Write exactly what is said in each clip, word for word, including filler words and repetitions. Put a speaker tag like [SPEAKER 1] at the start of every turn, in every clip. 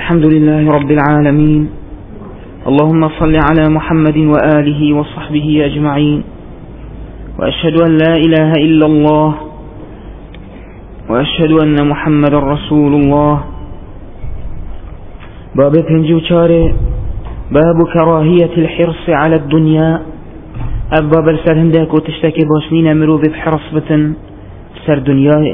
[SPEAKER 1] الحمد لله رب العالمين. اللهم صل على محمد وآله وصحبه أجمعين، وأشهد أن لا إله إلا الله، وأشهد أن محمد رسول الله. باب پنج و چار باب كراهية الحرص على الدنيا. أباب السر هندك وتشتكي باشنين مرو بحرص بتن سر دنياه،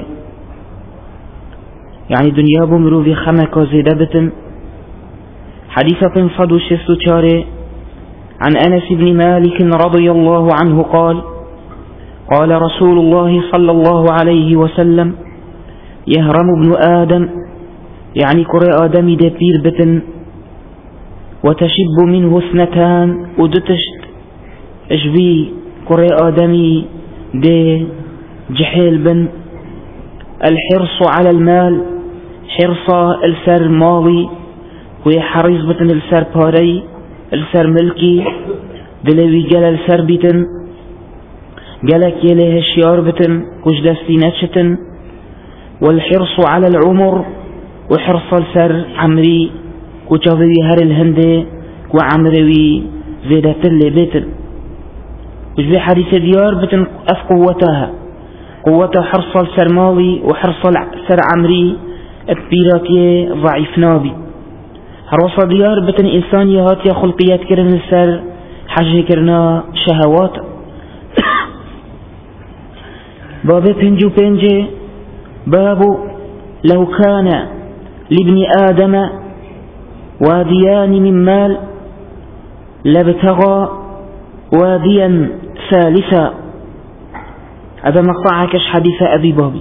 [SPEAKER 1] يعني دنيا بمرو في خمك وزيدة بتن. حديثة صدو شستو چاره عن أنس بن مالك رضي الله عنه قال: قال رسول الله صلى الله عليه وسلم: يهرم ابن آدم، يعني كري آدمي دبير بتن، وتشب منه اثنتان، ودتشت اشبي كري آدمي دي جحيل بن. الحرص على المال، حرص السر مالي، وهي حريص بتن السر باري، السر ملكي، دلوي جل السر بتن، جلك يليه الشيار بتن، كش دستي نتشتن. والحرص على العمر، وحرص السر عمري، كجاوي هر الهندي، وعمروي زيدة اللي بتن. وش بي حديث ديار بتن أف قوتها، قوة حرص السر مالي وحرص السر عمري البيراكي ضعيف نابي. حرص ديار بتن إنسان يهات يا خلقيات كرن السر حاجة كرنا شهوات. باب بنجو بنجي باب لو كان لابن آدم واديان من مال لابتغى واديا ثالثا. هذا مقطع كش حديث أبي بابي.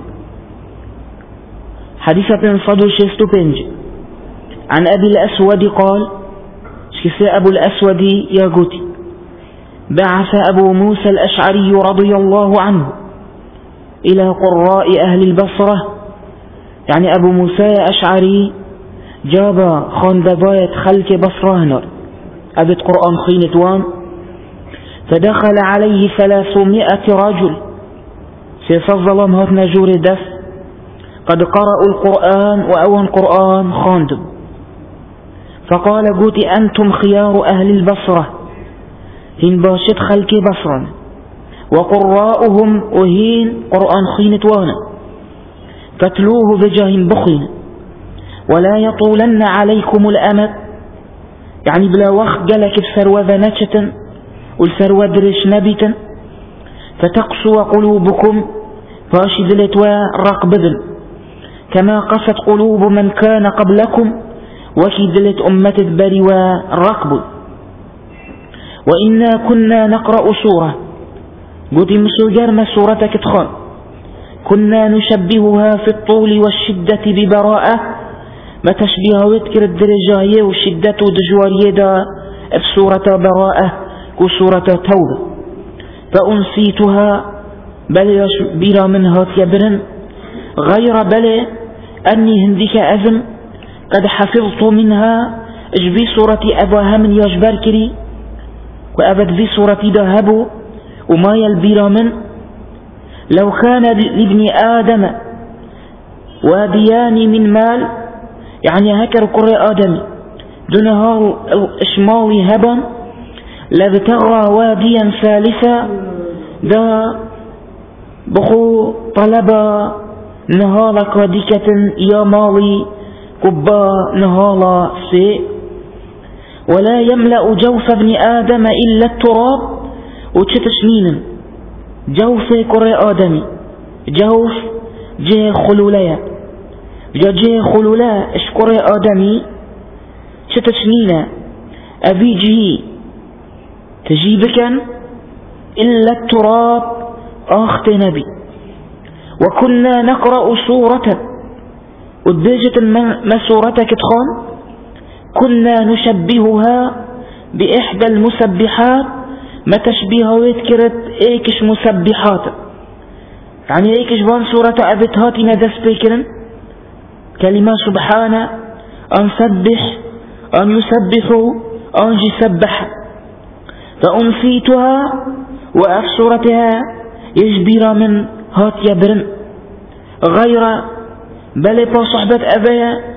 [SPEAKER 1] حديثة صدو شستو بنج عن أبي الأسود قال: شكسي أبو الأسود يا قوتي: بعث أبو موسى الأشعري رضي الله عنه إلى قراء أهل البصرة، يعني أبو موسى أشعري جاب خان دباية خلك بصرهنر أبت قرآن خينتوان، فدخل عليه ثلاثمائة رجل سيفضلهم هات نجور دف قد قرأوا القرآن وأوان قرآن خاندم. فقال: قوتي أنتم خيار أهل البصرة، هين باشد خلك بصرا، وقراؤهم وهين قرآن خينتوانا، فتلوه بجاه بخين، ولا يطولن عليكم الأمد، يعني بلا وقت جلك بسروة ذنشة والسروة درش نبتا، فتقسو قلوبكم فاشد لتوا رقبذن، كما قست قلوب من كان قبلكم وكدلت أمة بروا رقب. وإنا كنا نقرأ سورة، قد مسجر ما سورتك تخان، كنا نشبهها في الطول والشدة ببراءة، ما تشبيها وذكر الدرجاية والشدة ودجوارية دا بسورة براءة كسورة توبة. فأنسيتها بل بلا منها يبرن، غير بل أني هندك أذن قد حفظت منها اجبي سورة أباها من يجبر كري، وأبد في سورة ذهب وما يلبير من. لو كان لابن آدم واديان من مال، يعني هكر قرى آدم دونها الإشمال هبا، لابتغى واديا ثالثا، دا بخو طلبا نهالك وديكة يا مالي كبا نهالا سي. ولا يملأ جوف ابن آدم إلا التراب، وتشتشنين جوف كري آدمي، جوف جه خلولايا، جه خلولا اش كري آدمي تشتشنين أبي جي تجيبكا إلا التراب آخت نبي. وكنا نقرأ سورة، ودجت ما سورتك تخان، كنا نشبهها بإحدى المسبحات، ما تشبيها ويذكرت ايكش مسبحات، يعني ايكش بان سورة أبتهاتي ندس بيكرن كلمة سبحان، أن سبح، أن يسبحوا، أن يسبح. فأنسيتها وأف سورتها يجبر من هات يبرن، غير بل با صحبة أبايا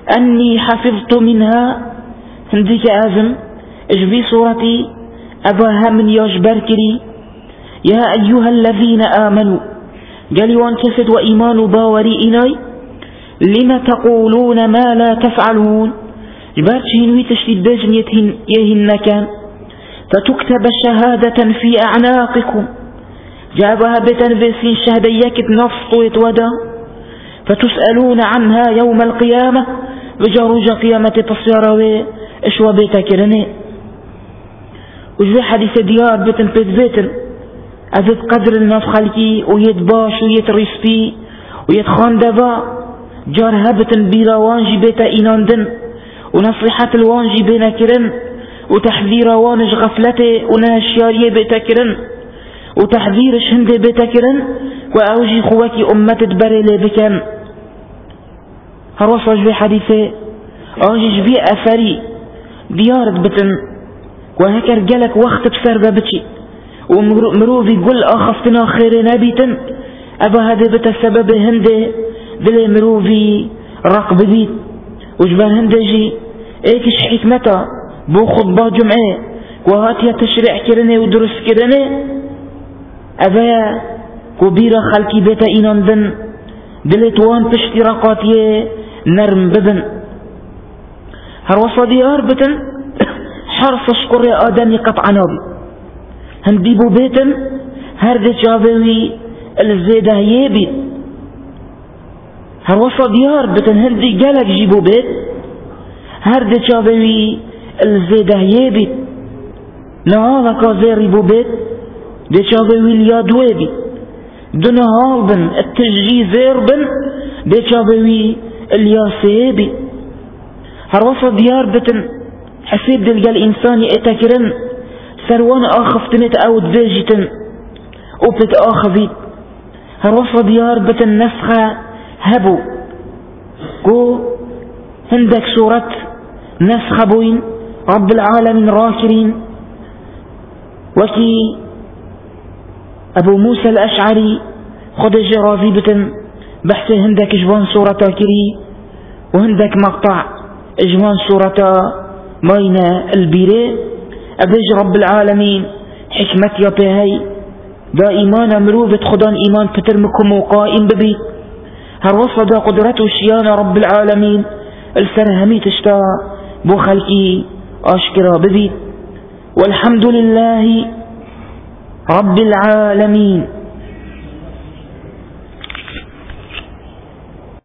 [SPEAKER 1] أني حفظت منها هنديك أزم اجبي صورتي أباها من يجبر كري يا أيها الذين آمنوا قال وان كفت وإيمان باوري إناي لما تقولون ما لا تفعلون جبارت هنوي تشتيد باجن يتهن يهن كان فتكتب شهادة في أعناقكم جابها بتنفسين شهديك نفط ويتودا فتسألون عنها يوم القيامة بجاروج قيامة تصيروي اشوى بيتكرني وجوي حديث ديار بيتن بيت بيتن أزد قدر الناس خلقي ويتباش ويترسبي ويتخاندبا جار هبتن بيلا وانجي بيتا إناندن ونصيحة الوانجي بينا كرن وتحذير وانج غفلته وناشياريه بيتا كرن وتحذير شهند بيتا كرن وأوجي خواكي أمة تبري لبكن هروس وجبي حديثة أوجي جبي أفري ديارت بتن وهكر جالك وقت بسر بابتي ومروفي قل أخفتنا خير نبيتن أبا هذا بتا سبب هنده دلي مروفي رقب بيت وجبان هندجي ايكش حكمتا بو خطبة جمعة وهاتيا تشريع كرني ودرس كرني أبا كبيرة خلقي بيتا إناندن دلتوان تشتراقاتي نرم بدن هروصة ديار بتن حرص شكر آدمي قطع نابي هنديبو بيتن هرد جابوي الزيدة يبي هروصة ديار بتن هندي جالك جيبو بيت هرد جابوي الزيدة يبي نهالا كازيري بو بيت دي جابوي اليادوي دنهال بن التجيزير بن دي جابوي الياسيبي هروصة ديار بتن حسيب دلقى الإنسان اتكرن سروان آخفتنت أو دباجتن وبت آخذيت هروصة ديار بتن نسخة هبو قو هندك سورة نسخة بوين رب العالمين راكرين وكي أبو موسى الأشعري خد جرافي بتن بحث هندك جوان سورة تاكري وهندك مقطع جوان سورة ماينا البيري أبيج رب العالمين حكمت يا بهاي دا إيمان مروفة خدان إيمان تترمكم وقائم ببي هروصة دا قدرته شيان رب العالمين السرهمي تشتا بو خلقي أشكرا ببي والحمد لله رب العالمين.